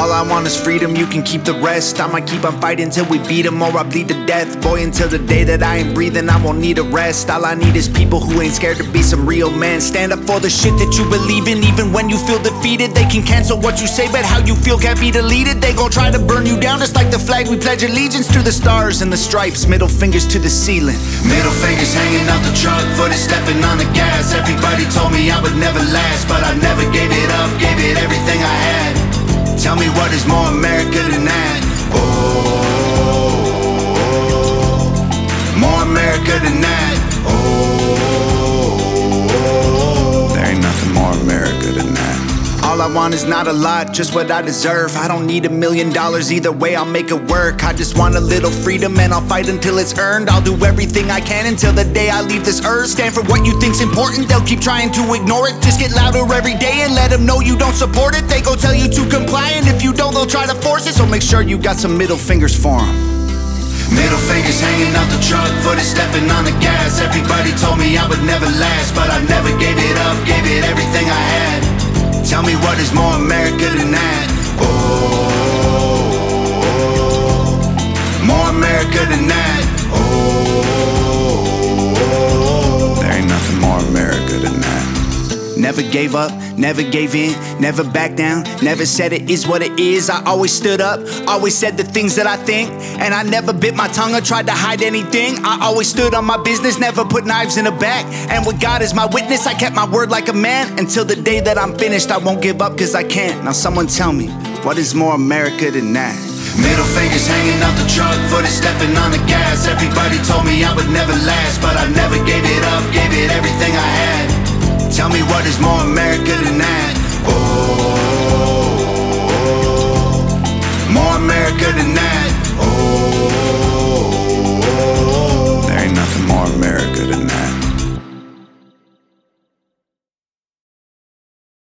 All I want is freedom, you can keep the rest. I might keep on fighting till we beat them, or I bleed to death. Boy, until the day that I ain't breathing, I won't need a rest. All I need is people who ain't scared to be some real men. Stand up for the shit that you believe in, even when you feel defeated. They can cancel what you say, but how you feel can't be deleted. They gon' try to burn you down just like the flag. We pledge allegiance to the stars and the stripes, middle fingers to the ceiling. Middle fingers hanging out the truck, foot is stepping on the gas. Everybody told me I would never last, but I never gave it up, gave it everything I had. Tell me what is more America than that? Oh, more America than that. Oh, there ain't nothing more America than that. All I want is not a lot, just what I deserve. I don't need $1 million, either way I'll make it work. I just want a little freedom and I'll fight until it's earned. I'll do everything I can until the day I leave this earth. Stand for what you think's important, they'll keep trying to ignore it. Just get louder every day and let them know you don't support it. They gon' tell you to comply, and if you don't, they'll try to force it. So make sure you got some middle fingers for them. Middle fingers hanging out the truck, foot is stepping on the gas. Everybody told me I would never last, but I never gave it up, gave it everything I had. Tell me what is more America than that? Oh, more America than that. Oh, there ain't nothing more America than that. Never gave up, never gave in, never backed down, never said it is what it is. I always stood up, always said the things that I think, and I never bit my tongue or tried to hide anything. I always stood on my business, never put knives in the back, and with God as my witness, I kept my word like a man. Until the day that I'm finished, I won't give up cause I can't. Now someone tell me, what is more America than that? Middle fingers hanging out the truck, foot is stepping on the gas. Everybody told me I would never last, but I never gave it up,